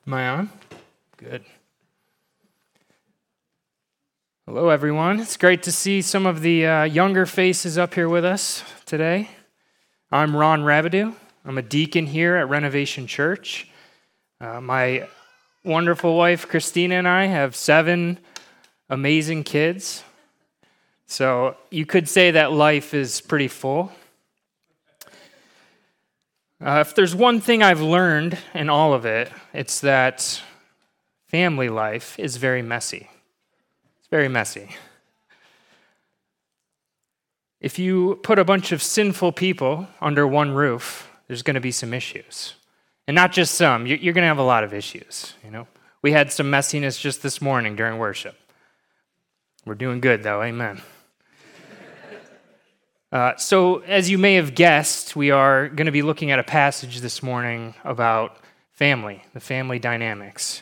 Am I on? Good. Hello, everyone. It's great to see some of the younger faces up here with us today. I'm Ron Rabideau. I'm a deacon here at Renovation Church. My wonderful wife, Christina, and I have 7 amazing kids. So you could say that life is pretty full. If there's one thing I've learned in all of it, it's that family life is very messy. It's very messy. If you put a bunch of sinful people under one roof, there's going to be some issues. And not just some, you're going to have a lot of issues, We had some messiness just this morning during worship. We're doing good, though, amen. So, as you may have guessed, we are going to be looking at a passage this morning about family, the family dynamics.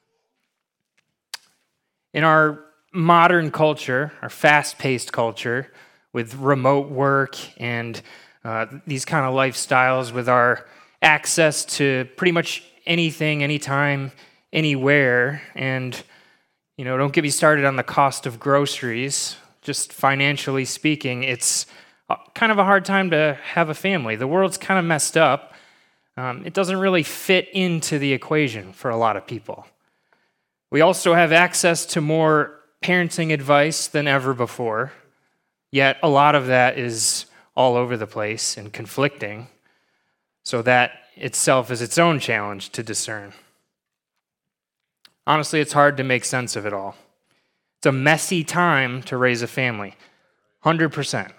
In our modern culture, our fast-paced culture, with remote work and these kind of lifestyles, with our access to pretty much anything, anytime, anywhere, and, don't get me started on the cost of groceries, just financially speaking, it's kind of a hard time to have a family. The world's kind of messed up. It doesn't really fit into the equation for a lot of people. We also have access to more parenting advice than ever before, yet a lot of that is all over the place and conflicting, so that itself is its own challenge to discern. Honestly, it's hard to make sense of it all. It's a messy time to raise a family, 100%.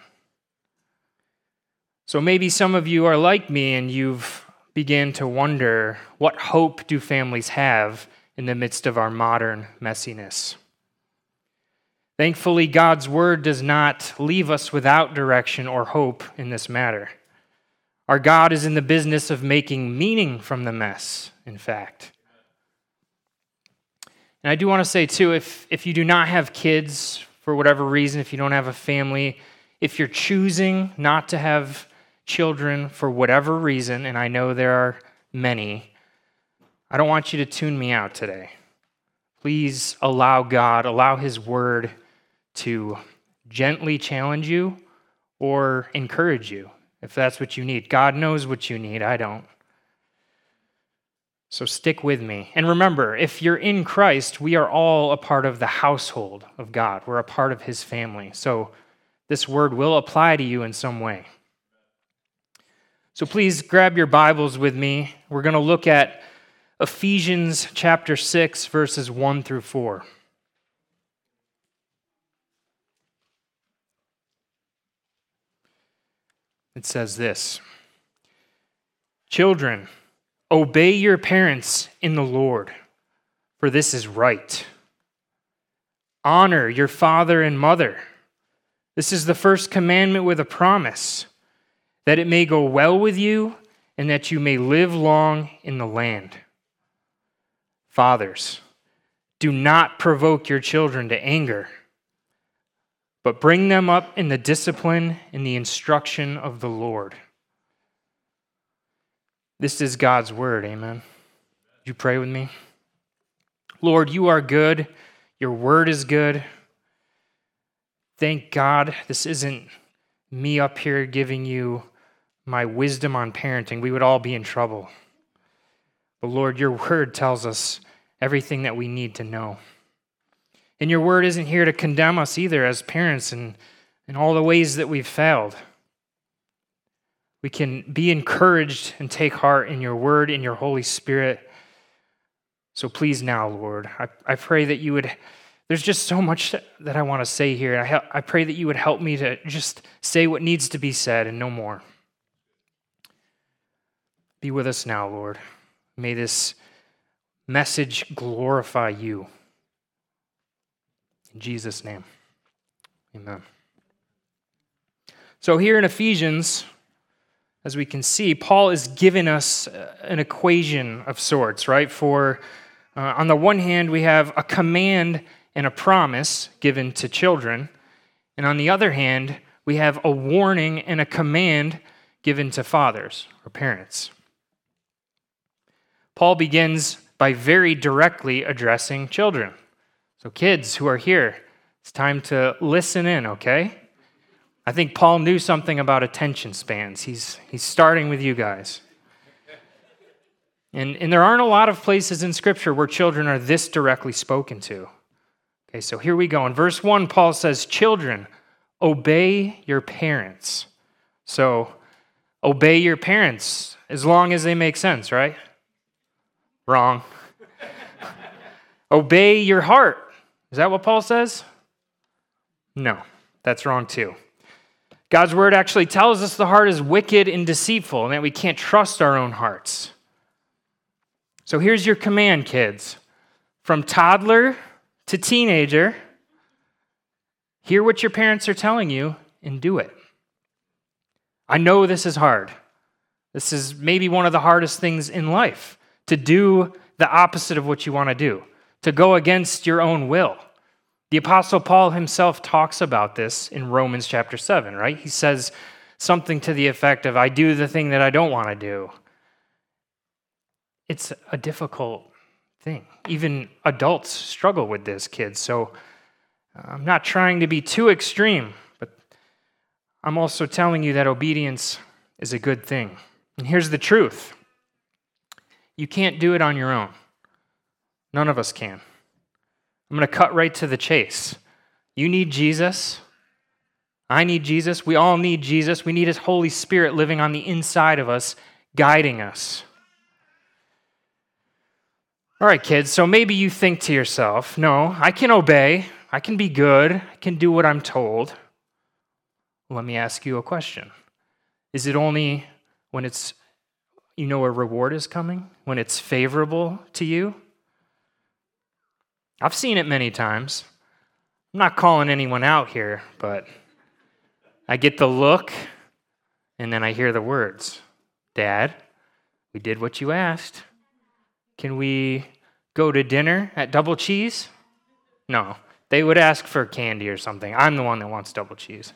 So maybe some of you are like me and you've began to wonder, what hope do families have in the midst of our modern messiness? Thankfully, God's word does not leave us without direction or hope in this matter. Our God is in the business of making meaning from the mess, in fact. And I do want to say, too, if you do not have kids for whatever reason, if you don't have a family, if you're choosing not to have children for whatever reason, and I know there are many, I don't want you to tune me out today. Please allow God, allow His word to gently challenge you or encourage you, if that's what you need. God knows what you need, I don't. So stick with me. And remember, if you're in Christ, we are all a part of the household of God. We're a part of His family. So this word will apply to you in some way. So please grab your Bibles with me. We're going to look at Ephesians chapter 6, verses 1 through 4. It says this: "Children, obey your parents in the Lord, for this is right. Honor your father and mother. This is the first commandment with a promise, that it may go well with you and that you may live long in the land. Fathers, do not provoke your children to anger, but bring them up in the discipline and the instruction of the Lord." This is God's word, amen. Would you pray with me? Lord, you are good. Your word is good. Thank God this isn't me up here giving you my wisdom on parenting. We would all be in trouble. But Lord, your word tells us everything that we need to know. And your word isn't here to condemn us either as parents in all the ways that we've failed. We can be encouraged and take heart in your word, in your Holy Spirit. So please now, Lord, I pray that you would, there's just so much that I want to say here. I pray that you would help me to just say what needs to be said and no more. Be with us now, Lord. May this message glorify you. In Jesus' name, amen. So here in Ephesians, as we can see, Paul is giving us an equation of sorts, right? For on the one hand, we have a command and a promise given to children. And on the other hand, we have a warning and a command given to fathers or parents. Paul begins by very directly addressing children. So kids who are here, it's time to listen in, okay? I think Paul knew something about attention spans. He's starting with you guys. And there aren't a lot of places in Scripture where children are this directly spoken to. Okay, so here we go. In verse 1, Paul says, "Children, obey your parents." So, obey your parents as long as they make sense, right? Wrong. Obey your heart. Is that what Paul says? No, that's wrong too. God's word actually tells us the heart is wicked and deceitful and that we can't trust our own hearts. So here's your command, kids. From toddler to teenager, hear what your parents are telling you and do it. I know this is hard. This is maybe one of the hardest things in life, to do the opposite of what you want to do, to go against your own will. The Apostle Paul himself talks about this in Romans chapter 7, right? He says something to the effect of, I do the thing that I don't want to do. It's a difficult thing. Even adults struggle with this, kids. So I'm not trying to be too extreme, but I'm also telling you that obedience is a good thing. And here's the truth. You can't do it on your own. None of us can. I'm going to cut right to the chase. You need Jesus. I need Jesus. We all need Jesus. We need His Holy Spirit living on the inside of us, guiding us. All right, kids, so maybe you think to yourself, no, I can obey. I can be good. I can do what I'm told. Let me ask you a question. Is it only when it's, a reward is coming? When it's favorable to you? I've seen it many times. I'm not calling anyone out here, but I get the look, and then I hear the words. Dad, we did what you asked. Can we go to dinner at Double Cheese? No, they would ask for candy or something. I'm the one that wants double cheese.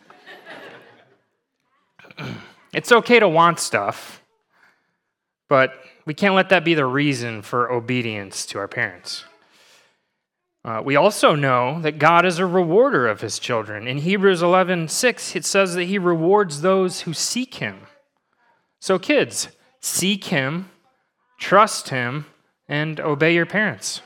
It's okay to want stuff, but we can't let that be the reason for obedience to our parents. We also know that God is a rewarder of His children. In Hebrews 11:6, it says that He rewards those who seek Him. So kids, seek Him, trust Him, and obey your parents.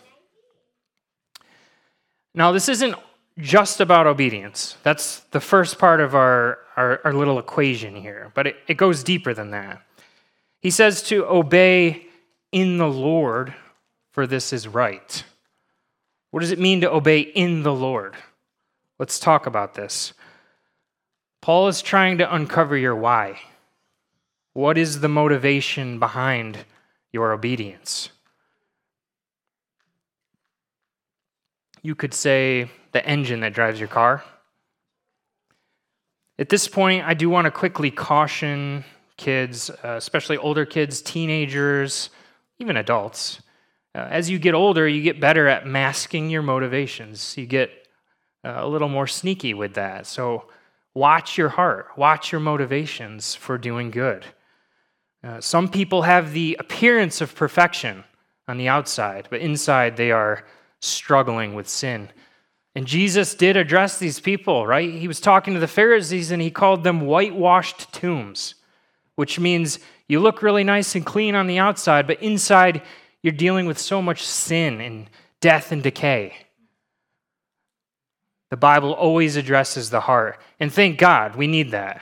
Now, this isn't just about obedience. That's the first part of our little equation here, but it goes deeper than that. He says to obey in the Lord, for this is right. What does it mean to obey in the Lord? Let's talk about this. Paul is trying to uncover your why. What is the motivation behind your obedience? You could say the engine that drives your car. At this point, I do want to quickly caution kids, especially older kids, teenagers, even adults. As you get older, you get better at masking your motivations. You get a little more sneaky with that. So watch your heart, watch your motivations for doing good. Some people have the appearance of perfection on the outside, but inside they are struggling with sin. And Jesus did address these people, right? He was talking to the Pharisees and He called them whitewashed tombs, which means you look really nice and clean on the outside, but inside you're dealing with so much sin and death and decay. The Bible always addresses the heart, and thank God, we need that.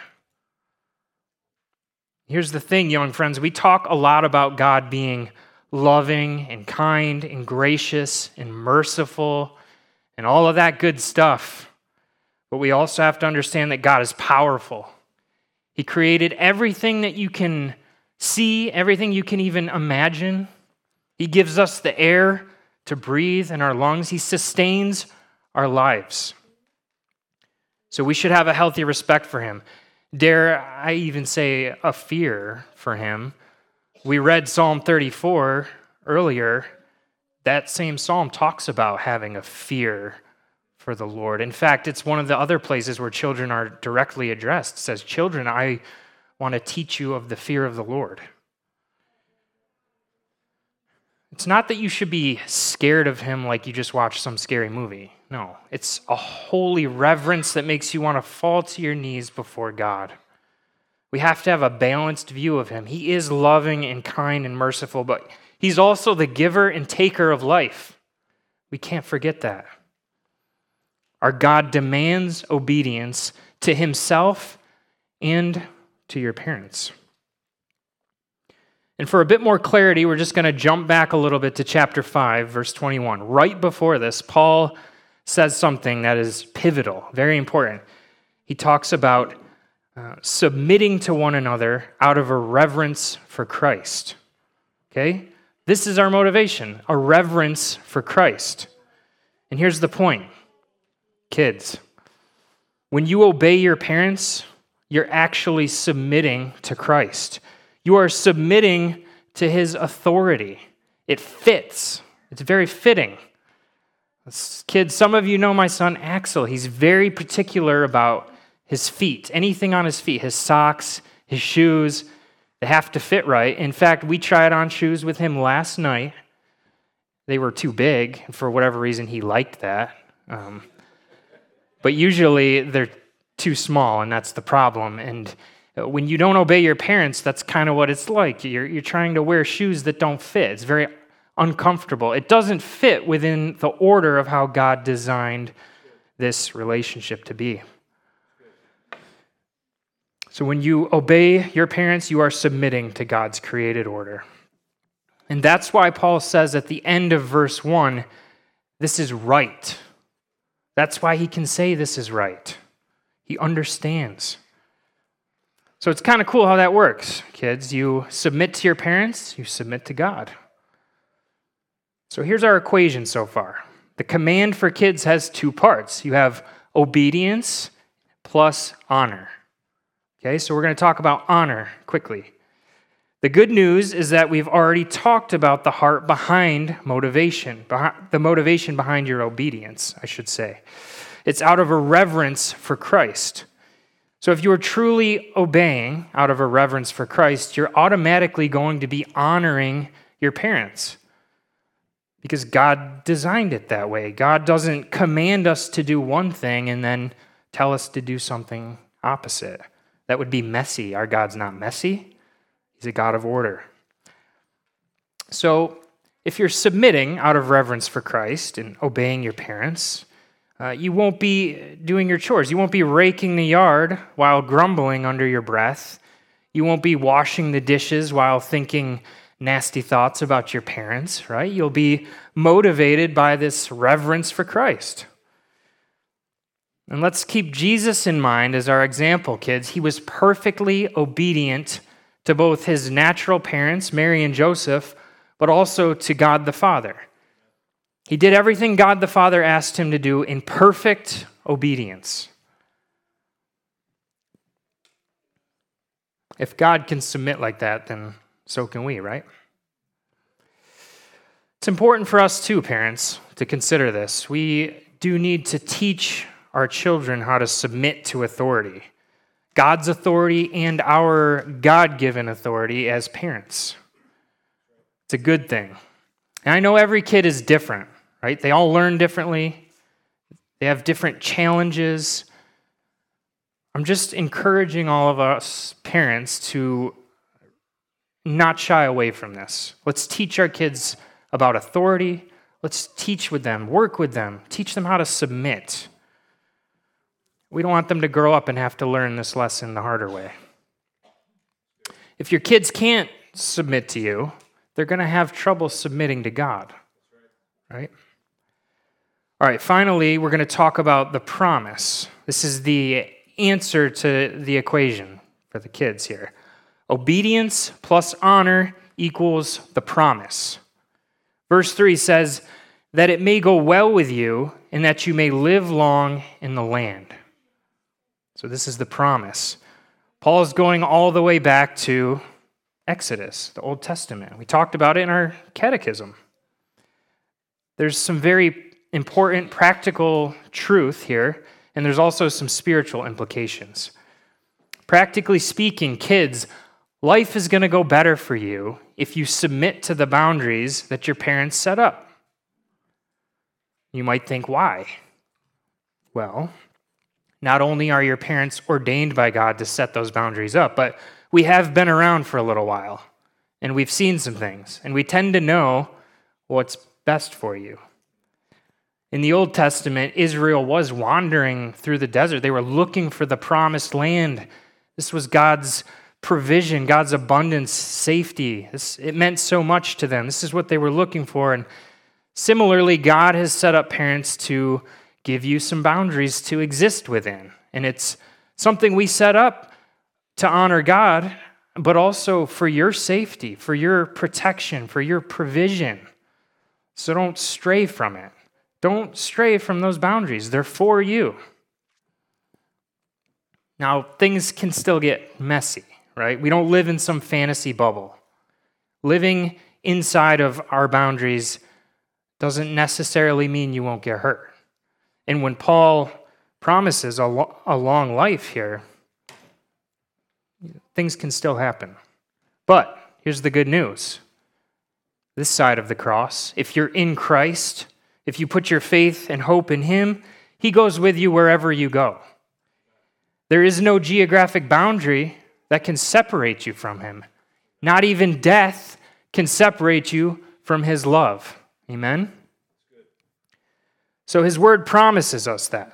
Here's the thing, young friends, we talk a lot about God being loving and kind and gracious and merciful and all of that good stuff. But we also have to understand that God is powerful. He created everything that you can see, everything you can even imagine. He gives us the air to breathe in our lungs. He sustains our lives. So we should have a healthy respect for Him. Dare I even say a fear for Him. We read Psalm 34 earlier. That same psalm talks about having a fear for the Lord. In fact, it's one of the other places where children are directly addressed. It says, "Children, I want to teach you of the fear of the Lord." It's not that you should be scared of him like you just watched some scary movie. No, it's a holy reverence that makes you want to fall to your knees before God. We have to have a balanced view of him. He is loving and kind and merciful, but he's also the giver and taker of life. We can't forget that. Our God demands obedience to himself and to your parents. And for a bit more clarity, we're just going to jump back a little bit to chapter 5, verse 21. Right before this, Paul says something that is pivotal, very important. He talks about submitting to one another out of a reverence for Christ. Okay? This is our motivation, a reverence for Christ. And here's the point. Kids, when you obey your parents, you're actually submitting to Christ. You are submitting to his authority. It fits. It's very fitting. Kids, some of you know my son Axel. He's very particular about his feet, anything on his feet, his socks, his shoes, they have to fit right. In fact, we tried on shoes with him last night. They were too big, and for whatever reason, he liked that. But usually, they're too small, and that's the problem. And when you don't obey your parents, that's kind of what it's like. You're trying to wear shoes that don't fit. It's very uncomfortable. It doesn't fit within the order of how God designed this relationship to be. So when you obey your parents, you are submitting to God's created order. And that's why Paul says at the end of verse 1, this is right. That's why he can say this is right. He understands. So it's kind of cool how that works, kids. You submit to your parents, you submit to God. So here's our equation so far. The command for kids has two parts. You have obedience plus honor. Okay, so we're going to talk about honor quickly. The good news is that we've already talked about the heart behind motivation, the motivation behind your obedience, I should say. It's out of a reverence for Christ. So if you are truly obeying out of a reverence for Christ, you're automatically going to be honoring your parents because God designed it that way. God doesn't command us to do one thing and then tell us to do something opposite. That would be messy. Our God's not messy. He's a God of order. So if you're submitting out of reverence for Christ and obeying your parents, you won't be doing your chores. You won't be raking the yard while grumbling under your breath. You won't be washing the dishes while thinking nasty thoughts about your parents, right? You'll be motivated by this reverence for Christ. And let's keep Jesus in mind as our example, kids. He was perfectly obedient to both his natural parents, Mary and Joseph, but also to God the Father. He did everything God the Father asked him to do in perfect obedience. If God can submit like that, then so can we, right? It's important for us too, parents, to consider this. We do need to teach our children how to submit to authority, God's authority and our God-given authority as parents. It's a good thing. And I know every kid is different, right? They all learn differently. They have different challenges. I'm just encouraging all of us parents to not shy away from this. Let's teach our kids about authority. Let's teach with them, work with them, teach them how to submit. We don't want them to grow up and have to learn this lesson the harder way. If your kids can't submit to you, they're going to have trouble submitting to God, right? All right, finally, we're going to talk about the promise. This is the answer to the equation for the kids here. Obedience plus honor equals the promise. Verse 3 says, that it may go well with you and that you may live long in the land. So this is the promise. Paul is going all the way back to Exodus, the Old Testament. We talked about it in our catechism. There's some very important practical truth here, and there's also some spiritual implications. Practically speaking, kids, life is going to go better for you. if you submit to the boundaries that your parents set up. You might think, why? Well, not only are your parents ordained by God to set those boundaries up, but we have been around for a little while, and we've seen some things, and we tend to know what's best for you. In the Old Testament, Israel was wandering through the desert. They were looking for the promised land. This was God's provision, God's abundance, safety. It meant so much to them. This is what they were looking for. And similarly, God has set up parents to give you some boundaries to exist within. And it's something we set up to honor God, but also for your safety, for your protection, for your provision. So don't stray from it. Don't stray from those boundaries. They're for you. Now, things can still get messy, right? We don't live in some fantasy bubble. Living inside of our boundaries doesn't necessarily mean you won't get hurt. And when Paul promises a long life here, things can still happen. But here's the good news. This side of the cross, if you're in Christ, if you put your faith and hope in Him, He goes with you wherever you go. There is no geographic boundary that can separate you from Him. Not even death can separate you from His love. Amen? So His Word promises us that.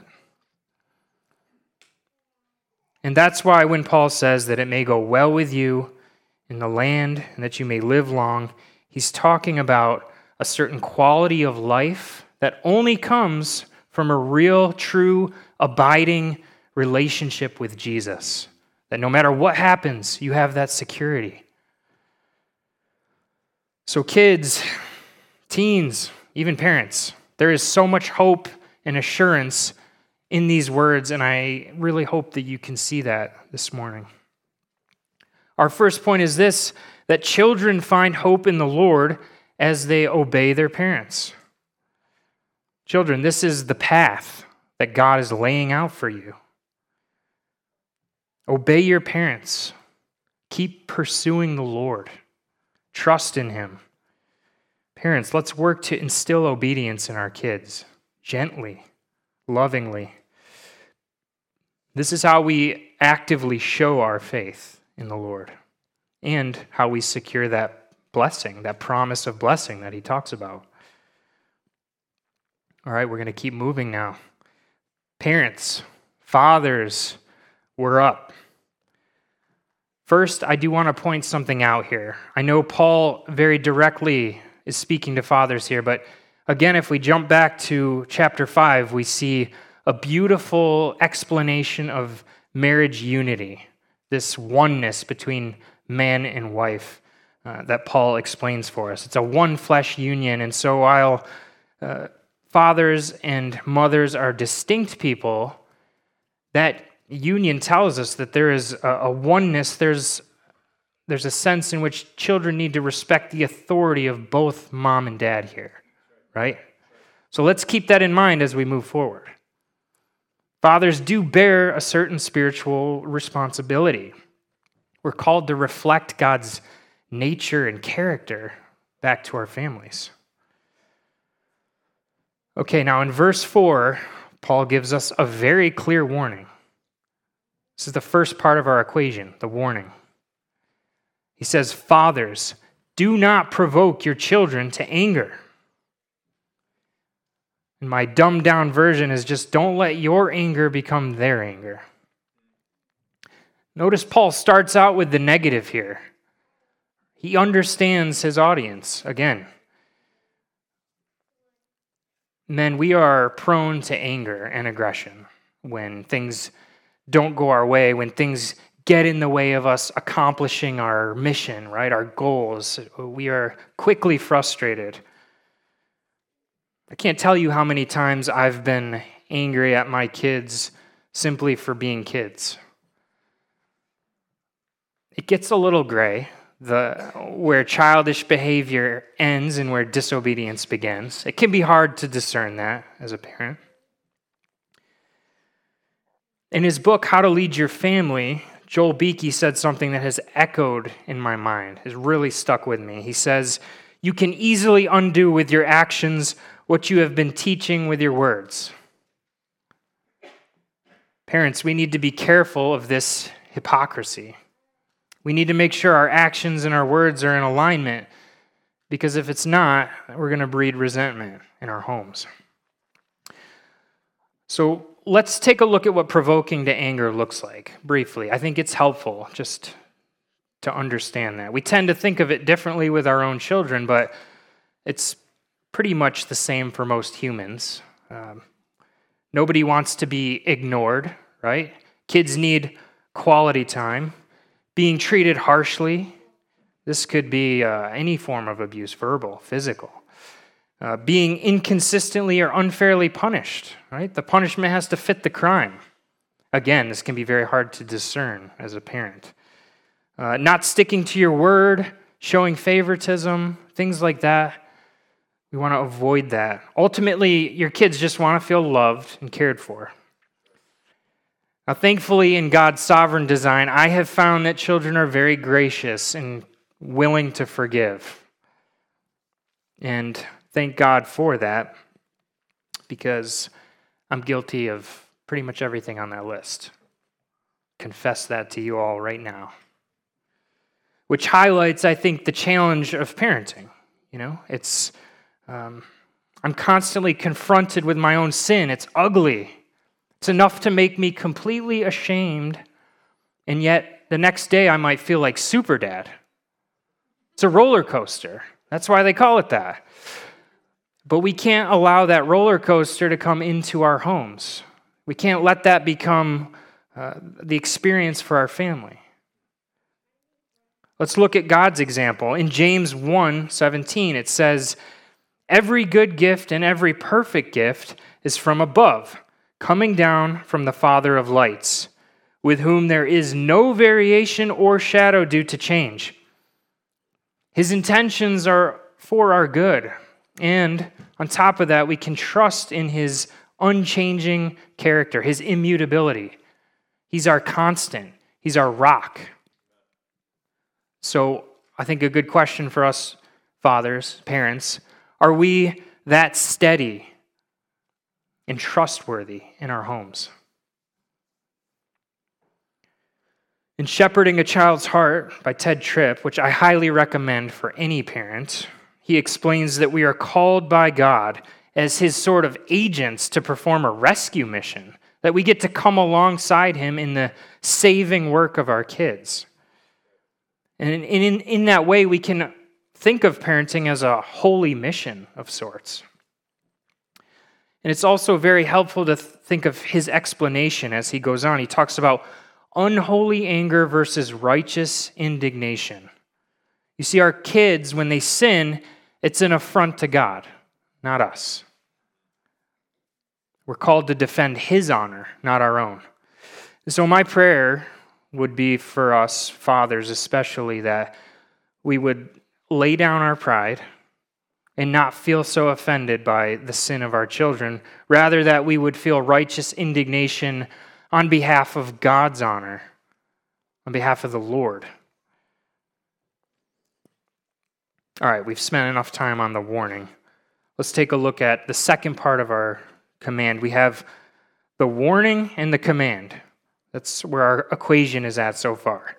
And that's why when Paul says that it may go well with you in the land and that you may live long, he's talking about a certain quality of life that only comes from a real, true, abiding relationship with Jesus. That no matter what happens, you have that security. So kids, teens, even parents, there is so much hope and assurance in these words, and I really hope that you can see that this morning. Our first point is this, that children find hope in the Lord as they obey their parents. Children, this is the path that God is laying out for you. Obey your parents. Keep pursuing the Lord. Trust in Him. Parents, let's work to instill obedience in our kids, gently, lovingly. This is how we actively show our faith in the Lord and how we secure that blessing, that promise of blessing that He talks about. All right, we're going to keep moving now. Parents, fathers, we're up. First, I do want to point something out here. I know Paul very directly is speaking to fathers here, but again, if we jump back to chapter 5, we see a beautiful explanation of marriage unity, this oneness between man and wife that Paul explains for us. It's a one flesh union, and so while fathers and mothers are distinct people, that union tells us that there is a oneness, there's a sense in which children need to respect the authority of both mom and dad here, right? So let's keep that in mind as we move forward. Fathers do bear a certain spiritual responsibility. We're called to reflect God's nature and character back to our families. Okay, now in verse 4, Paul gives us a very clear warning. This is the first part of our equation, the warning. He says, "Fathers, do not provoke your children to anger." And my dumbed down version is just don't let your anger become their anger. Notice Paul starts out with the negative here. He understands his audience. Again, men, we are prone to anger and aggression when things don't go our way, when things get in the way of us accomplishing our mission, right? Our goals. We are quickly frustrated. I can't tell you how many times I've been angry at my kids simply for being kids. It gets a little gray, where childish behavior ends and where disobedience begins. It can be hard to discern that as a parent. In his book, How to Lead Your Family, Joel Beakey said something that has echoed in my mind, has really stuck with me. He says, "You can easily undo with your actions what you have been teaching with your words." Parents, we need to be careful of this hypocrisy. We need to make sure our actions and our words are in alignment, because if it's not, we're going to breed resentment in our homes. So let's take a look at what provoking to anger looks like briefly. I think it's helpful just to understand that. We tend to think of it differently with our own children, but it's pretty much the same for most humans. Nobody wants to be ignored, right? Kids need quality time. Being treated harshly. This could be any form of abuse, verbal, physical. Being inconsistently or unfairly punished, right? The punishment has to fit the crime. Again, this can be very hard to discern as a parent. Not sticking to your word, showing favoritism, things like that. We want to avoid that. Ultimately, your kids just want to feel loved and cared for. Now, thankfully, in God's sovereign design, I have found that children are very gracious and willing to forgive. And thank God for that, because I'm guilty of pretty much everything on that list. Confess that to you all right now. Which highlights, I think, the challenge of parenting. It's I'm constantly confronted with my own sin. It's ugly. It's enough to make me completely ashamed, and yet the next day I might feel like super dad. It's a roller coaster. That's why they call it that. But we can't allow that roller coaster to come into our homes. We can't let that become the experience for our family. Let's look at God's example. In James 1:17, it says, "Every good gift and every perfect gift is from above, coming down from the Father of lights, with whom there is no variation or shadow due to change. His intentions are for our good, and on top of that, we can trust in his unchanging character, his immutability. He's our constant. He's our rock." So I think a good question for us fathers, parents, are we that steady and trustworthy in our homes? In Shepherding a Child's Heart by Ted Tripp, which I highly recommend for any parent, he explains that we are called by God as his sort of agents to perform a rescue mission, that we get to come alongside him in the saving work of our kids. And in that way, we can think of parenting as a holy mission of sorts. And it's also very helpful to think of his explanation as he goes on. He talks about unholy anger versus righteous indignation. You see, our kids, when they sin, it's an affront to God, not us. We're called to defend his honor, not our own. And so my prayer would be for us fathers especially, that we would lay down our pride and not feel so offended by the sin of our children, rather that we would feel righteous indignation on behalf of God's honor, on behalf of the Lord. All right, we've spent enough time on the warning. Let's take a look at the second part of our command. We have the warning and the command. That's where our equation is at so far.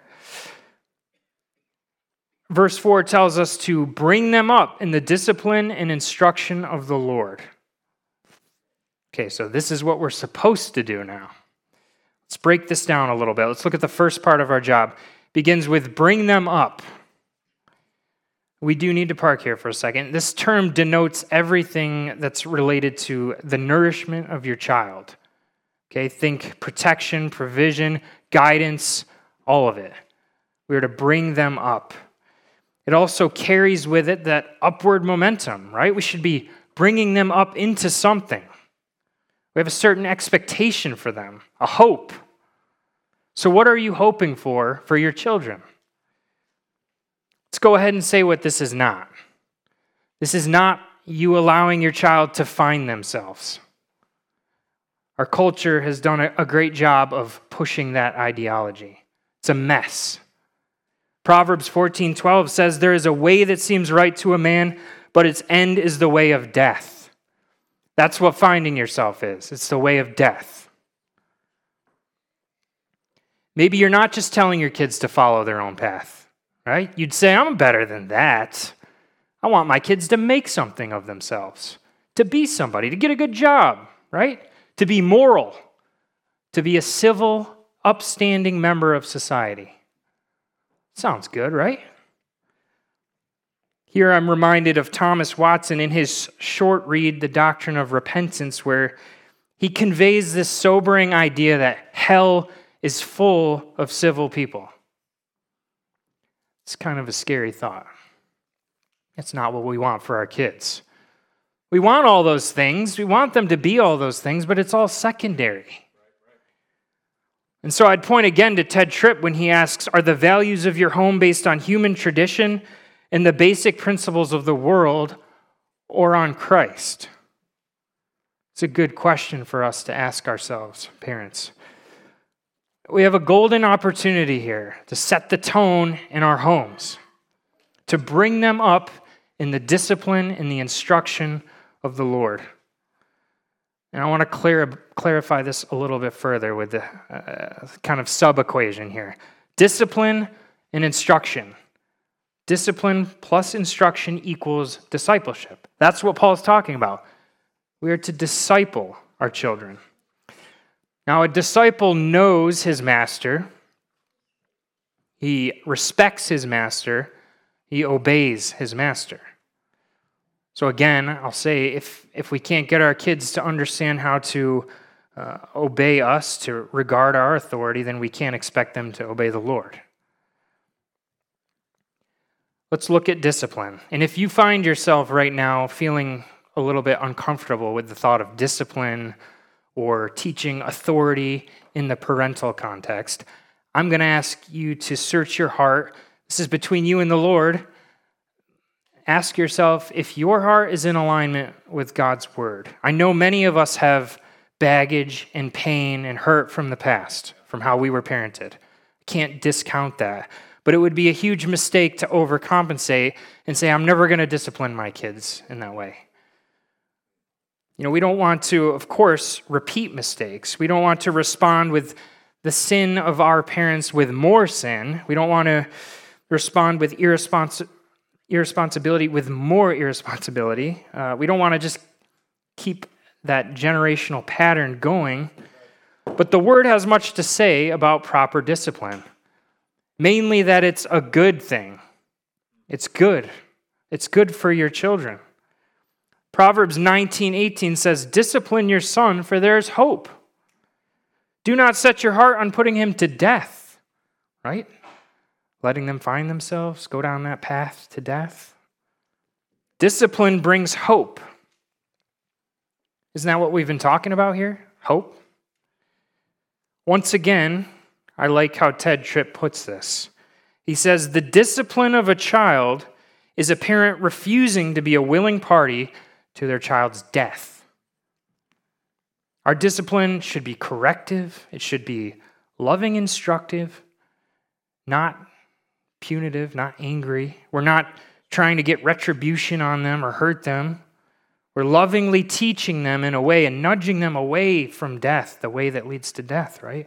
Verse 4 tells us to bring them up in the discipline and instruction of the Lord. Okay, so this is what we're supposed to do now. Let's break this down a little bit. Let's look at the first part of our job. It begins with bring them up. We do need to park here for a second. This term denotes everything that's related to the nourishment of your child. Okay, think protection, provision, guidance, all of it. We are to bring them up. It also carries with it that upward momentum, right? We should be bringing them up into something. We have a certain expectation for them, a hope. So what are you hoping for your children? Let's go ahead and say what this is not. This is not you allowing your child to find themselves. Our culture has done a great job of pushing that ideology. It's a mess. Proverbs 14:12 says, there is a way that seems right to a man, but its end is the way of death. That's what finding yourself is. It's the way of death. Maybe you're not just telling your kids to follow their own path, right? You'd say, I'm better than that. I want my kids to make something of themselves, to be somebody, to get a good job, right? To be moral, to be a civil, upstanding member of society. Sounds good, right? Here I'm reminded of Thomas Watson in his short read, The Doctrine of Repentance, where he conveys this sobering idea that hell is full of civil people. It's kind of a scary thought. It's not what we want for our kids. We want all those things. We want them to be all those things, but it's all secondary. And so I'd point again to Ted Tripp when he asks, are the values of your home based on human tradition and the basic principles of the world, or on Christ? It's a good question for us to ask ourselves, parents. We have a golden opportunity here to set the tone in our homes, to bring them up in the discipline and the instruction of the Lord. And I want to clarify this a little bit further with the kind of sub-equation here. Discipline and instruction. Discipline plus instruction equals discipleship. That's what Paul's talking about. We are to disciple our children. Now, a disciple knows his master. He respects his master. He obeys his master. So again, I'll say, if we can't get our kids to understand how to obey us, to regard our authority, then we can't expect them to obey the Lord. Let's look at discipline. And if you find yourself right now feeling a little bit uncomfortable with the thought of discipline or teaching authority in the parental context, I'm going to ask you to search your heart. This is between you and the Lord. Ask yourself if your heart is in alignment with God's word. I know many of us have baggage and pain and hurt from the past, from how we were parented. I can't discount that. But it would be a huge mistake to overcompensate and say, I'm never going to discipline my kids in that way. You know, we don't want to, of course, repeat mistakes. We don't want to respond with the sin of our parents with more sin. We don't want to respond with irresponsibility with more irresponsibility. We don't want to just keep that generational pattern going. But the Word has much to say about proper discipline. Mainly that it's a good thing. It's good. It's good for your children. Proverbs 19:18 says, discipline your son, for there is hope. Do not set your heart on putting him to death, right? Letting them find themselves, go down that path to death. Discipline brings hope. Isn't that what we've been talking about here? Hope. Once again, I like how Ted Tripp puts this. He says, the discipline of a child is a parent refusing to be a willing party to their child's death. Our discipline should be corrective. It should be loving, instructive, not punitive, not angry. We're not trying to get retribution on them or hurt them. We're lovingly teaching them in a way and nudging them away from death, the way that leads to death, right?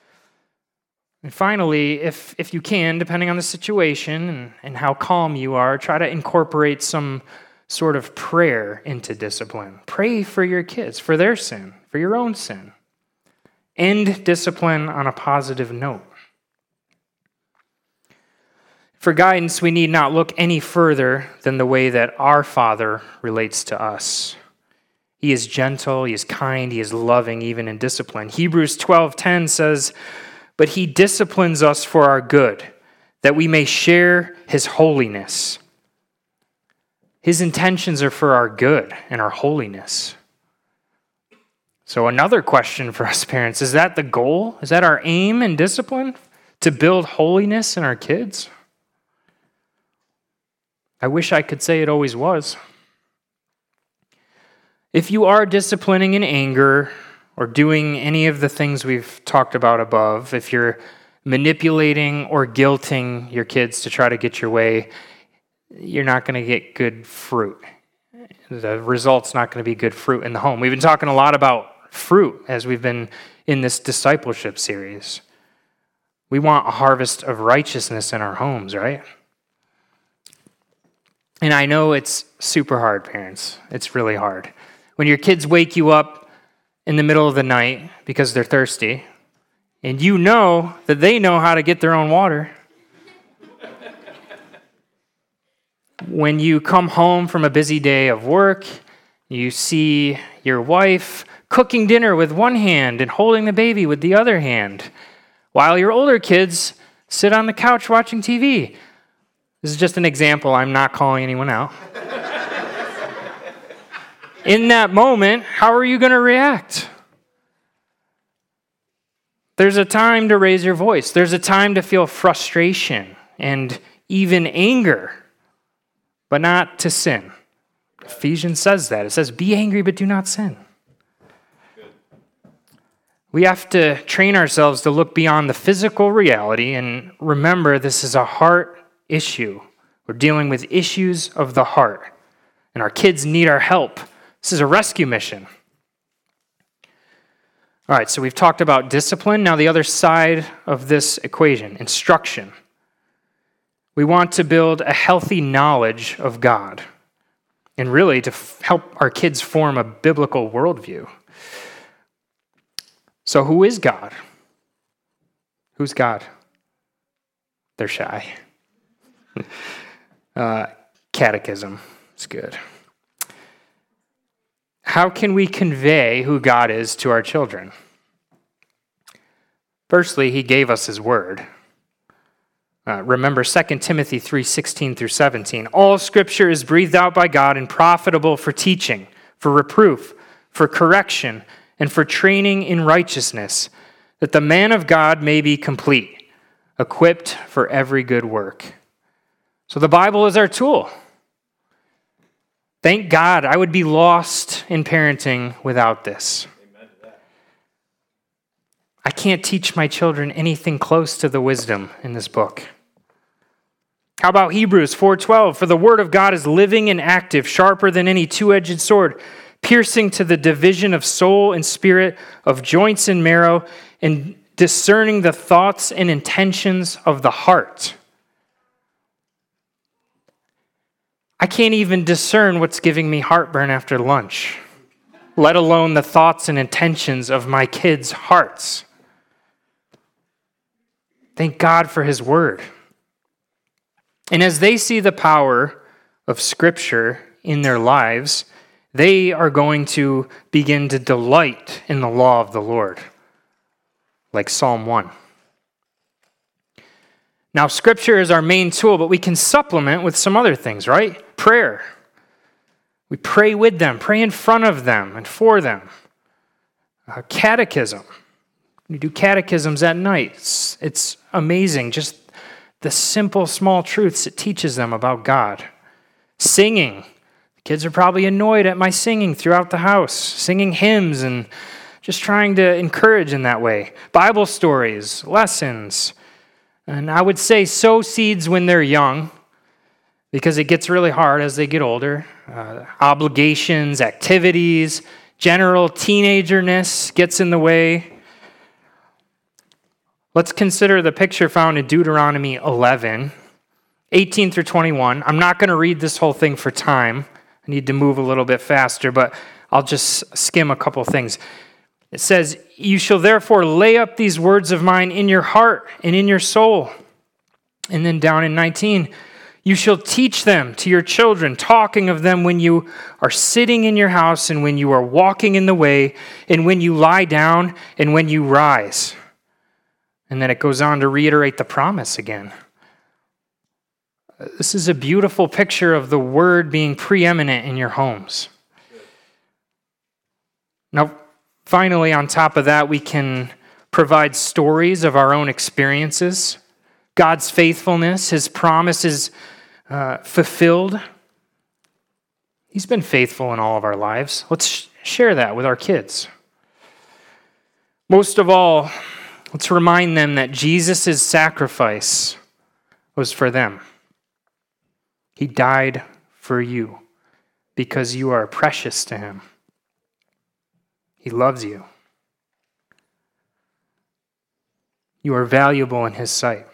And finally, if you can, depending on the situation and how calm you are, try to incorporate some sort of prayer into discipline. Pray for your kids, for their sin, for your own sin. End discipline on a positive note. For guidance, we need not look any further than the way that our Father relates to us. He is gentle, he is kind, he is loving, even in discipline. Hebrews 12:10 says, but he disciplines us for our good, that we may share his holiness. His intentions are for our good and our holiness. So another question for us parents, is that the goal? Is that our aim in discipline? To build holiness in our kids? I wish I could say it always was. If you are disciplining in anger or doing any of the things we've talked about above, if you're manipulating or guilting your kids to try to get your way, you're not going to get good fruit. The result's not going to be good fruit in the home. We've been talking a lot about fruit as we've been in this discipleship series. We want a harvest of righteousness in our homes, right? And I know it's super hard, parents. It's really hard. When your kids wake you up in the middle of the night because they're thirsty, and you know that they know how to get their own water. When you come home from a busy day of work, you see your wife cooking dinner with one hand and holding the baby with the other hand, while your older kids sit on the couch watching TV. This is just an example. I'm not calling anyone out. In that moment, how are you going to react? There's a time to raise your voice. There's a time to feel frustration and even anger, but not to sin. Ephesians says that. It says, be angry, but do not sin. We have to train ourselves to look beyond the physical reality and remember this is a heart issue. We're dealing with issues of the heart, and our kids need our help. This is a rescue mission. All right, so we've talked about discipline. Now the other side of this equation, instruction. We want to build a healthy knowledge of God and really to help our kids form a biblical worldview. So who is God? Who's God? They're shy. Catechism is good. How can we convey who God is to our children? Firstly, he gave us his word. Remember 2 Timothy 3:16 through 17. All scripture is breathed out by God and profitable for teaching, for reproof, for correction, and for training in righteousness, that the man of God may be complete, equipped for every good work. So the Bible is our tool. Thank God, I would be lost in parenting without this. Amen to that. I can't teach my children anything close to the wisdom in this book. How about Hebrews 4:12? For the word of God is living and active, sharper than any two-edged sword, piercing to the division of soul and spirit, of joints and marrow, and discerning the thoughts and intentions of the heart. I can't even discern what's giving me heartburn after lunch, let alone the thoughts and intentions of my kids' hearts. Thank God for his word. And as they see the power of Scripture in their lives, they are going to begin to delight in the law of the Lord, like Psalm 1. Now, Scripture is our main tool, but we can supplement with some other things, right? Prayer. We pray with them, pray in front of them and for them. Catechism. We do catechisms at night. It's amazing, just the simple, small truths it teaches them about God. Singing. Kids are probably annoyed at my singing throughout the house, singing hymns and just trying to encourage in that way. Bible stories, lessons. And I would say sow seeds when they're young, because it gets really hard as they get older. Obligations, activities, general teenagerness gets in the way. Let's consider the picture found in Deuteronomy 11, 18 through 21. I'm not going to read this whole thing for time. I need to move a little bit faster, but I'll just skim a couple things. It says, you shall therefore lay up these words of mine in your heart and in your soul. And then down in 19, you shall teach them to your children, talking of them when you are sitting in your house and when you are walking in the way and when you lie down and when you rise. And then it goes on to reiterate the promise again. This is a beautiful picture of the word being preeminent in your homes. Now, finally, on top of that, we can provide stories of our own experiences, God's faithfulness, his promises fulfilled. He's been faithful in all of our lives. Let's share that with our kids. Most of all, Let's remind them that Jesus' sacrifice was for them. He died for you because you are precious to him. He loves you. You are valuable in his sight.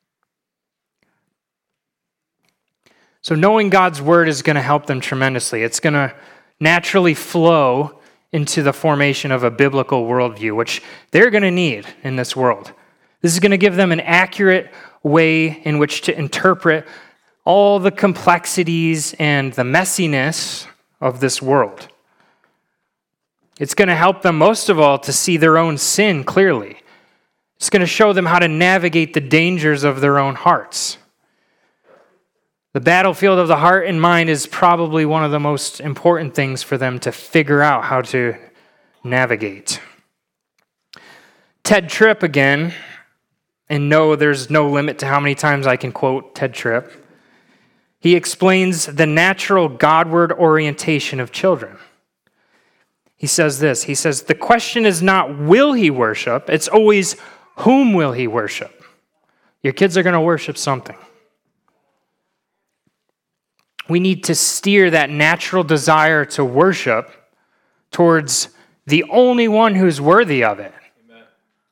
So knowing God's word is going to help them tremendously. It's going to naturally flow into the formation of a biblical worldview, which they're going to need in this world. This is going to give them an accurate way in which to interpret all the complexities and the messiness of this world. It's going to help them most of all to see their own sin clearly. It's going to show them how to navigate the dangers of their own hearts. The battlefield of the heart and mind is probably one of the most important things for them to figure out how to navigate. Ted Tripp again, and no, there's no limit to how many times I can quote Ted Tripp. He explains the natural Godward orientation of children. He says this, he says, the question is not will he worship, it's always whom will he worship. Your kids are going to worship something. We need to steer that natural desire to worship towards the only one who's worthy of it. Amen.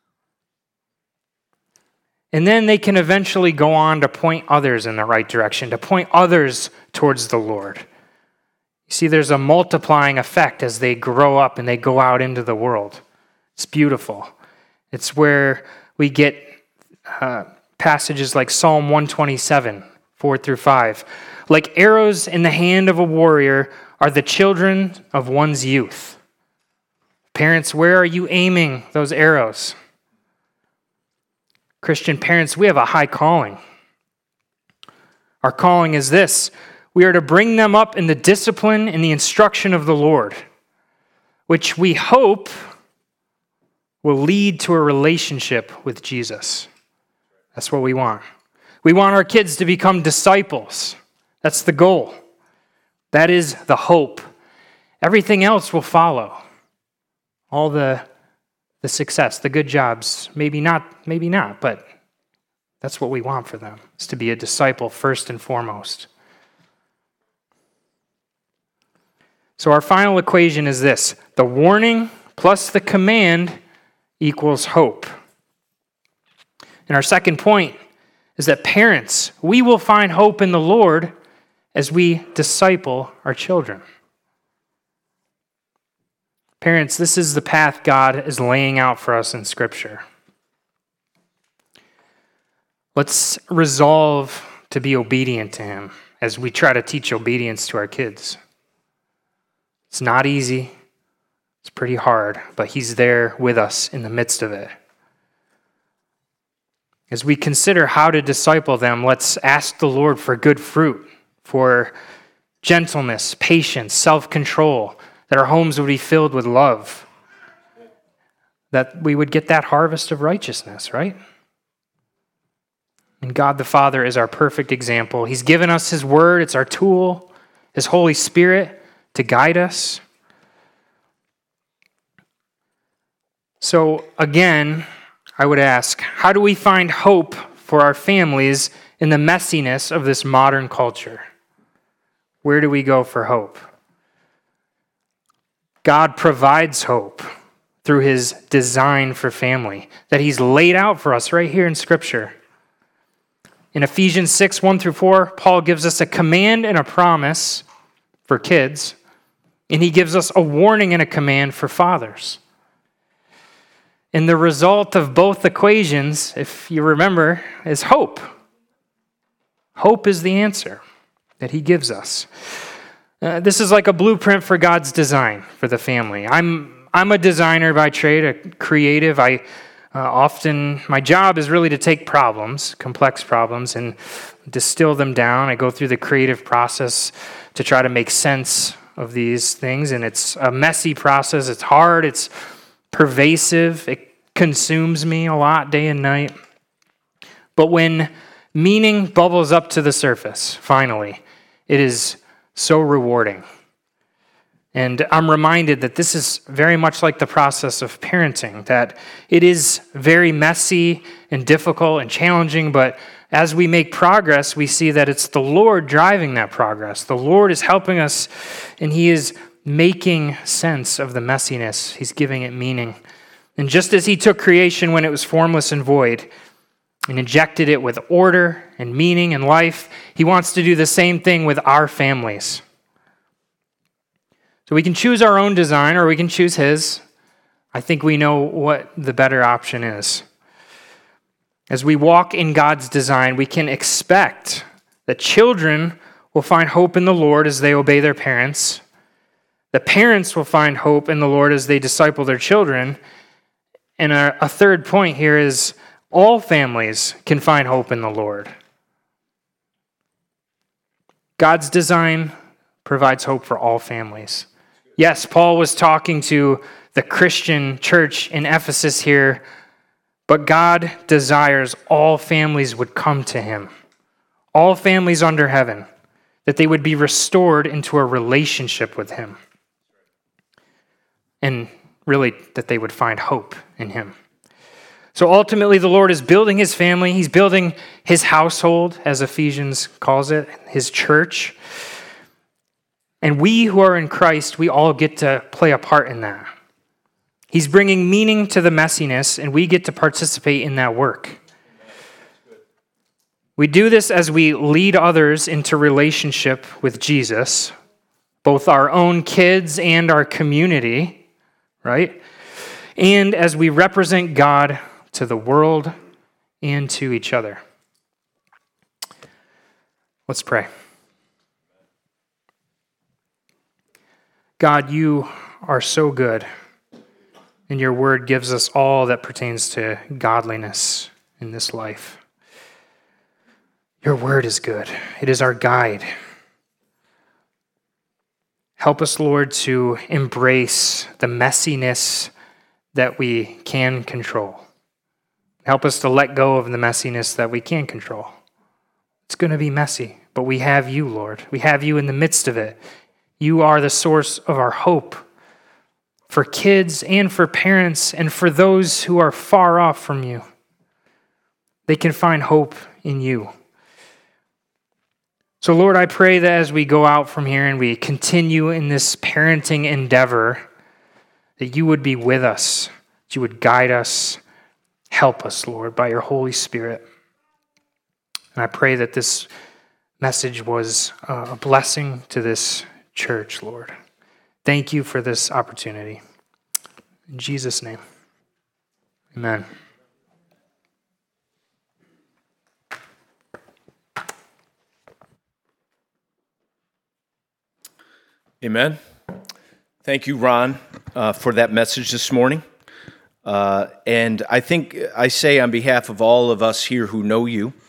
And then they can eventually go on to point others in the right direction, to point others towards the Lord. You see, there's a multiplying effect as they grow up and they go out into the world. It's beautiful. It's where we get passages like Psalm 127, 4-5. Like arrows in the hand of a warrior are the children of one's youth. Parents, where are you aiming those arrows? Christian parents, we have a high calling. Our calling is this: we are to bring them up in the discipline and the instruction of the Lord, which we hope will lead to a relationship with Jesus. That's what we want. We want our kids to become disciples. That's the goal. That is the hope. Everything else will follow. All the success, the good jobs, maybe not, but that's what we want for them, is to be a disciple first and foremost. So our final equation is this: the warning plus the command equals hope. And our second point is that parents, we will find hope in the Lord as we disciple our children. Parents, this is the path God is laying out for us in Scripture. Let's resolve to be obedient to him as we try to teach obedience to our kids. It's not easy. It's pretty hard, but he's there with us in the midst of it. As we consider how to disciple them, let's ask the Lord for good fruit, for gentleness, patience, self-control, that our homes would be filled with love, that we would get that harvest of righteousness, right? And God the Father is our perfect example. He's given us his word. It's our tool, his Holy Spirit to guide us. So again, I would ask, how do we find hope for our families in the messiness of this modern culture? Where do we go for hope? God provides hope through his design for family that he's laid out for us right here in Scripture. In Ephesians 6, 1-4, Paul gives us a command and a promise for kids, and he gives us a warning and a command for fathers. And the result of both equations, if you remember, is hope. Hope is the answer that he gives us. This is like a blueprint for God's design for the family. I'm a designer by trade, a creative. Often my job is really to take problems, complex problems, and distill them down. I go through the creative process to try to make sense of these things, and it's a messy process. It's hard. It's pervasive. It consumes me a lot, day and night. But when meaning bubbles up to the surface, finally, it is so rewarding. And I'm reminded that this is very much like the process of parenting, that it is very messy and difficult and challenging, but as we make progress, we see that it's the Lord driving that progress. The Lord is helping us, and He is making sense of the messiness. He's giving it meaning. And just as He took creation when it was formless and void and injected it with order and meaning and life, He wants to do the same thing with our families. So we can choose our own design or we can choose His. I think we know what the better option is. As we walk in God's design, we can expect that children will find hope in the Lord as they obey their parents. The parents will find hope in the Lord as they disciple their children. And a third point here is all families can find hope in the Lord. God's design provides hope for all families. Yes, Paul was talking to the Christian church in Ephesus here, but God desires all families would come to Him, all families under heaven, that they would be restored into a relationship with Him, and really that they would find hope in Him. So ultimately, the Lord is building His family. He's building His household, as Ephesians calls it, His church. And we who are in Christ, we all get to play a part in that. He's bringing meaning to the messiness, and we get to participate in that work. We do this as we lead others into relationship with Jesus, both our own kids and our community, right? And as we represent God to the world and to each other. Let's pray. God, You are so good, and Your word gives us all that pertains to godliness in this life. Your word is good. It is our guide. Help us, Lord, to embrace the messiness that we can control. Help us to let go of the messiness that we can't control. It's going to be messy, but we have You, Lord. We have You in the midst of it. You are the source of our hope for kids and for parents and for those who are far off from You. They can find hope in You. So, Lord, I pray that as we go out from here and we continue in this parenting endeavor, that You would be with us, that You would guide us, help us, Lord, by Your Holy Spirit. And I pray that this message was a blessing to this church, Lord. Thank You for this opportunity. In Jesus' name, amen. Amen. Thank you, Ron, for that message this morning. And I think I say on behalf of all of us here who know you,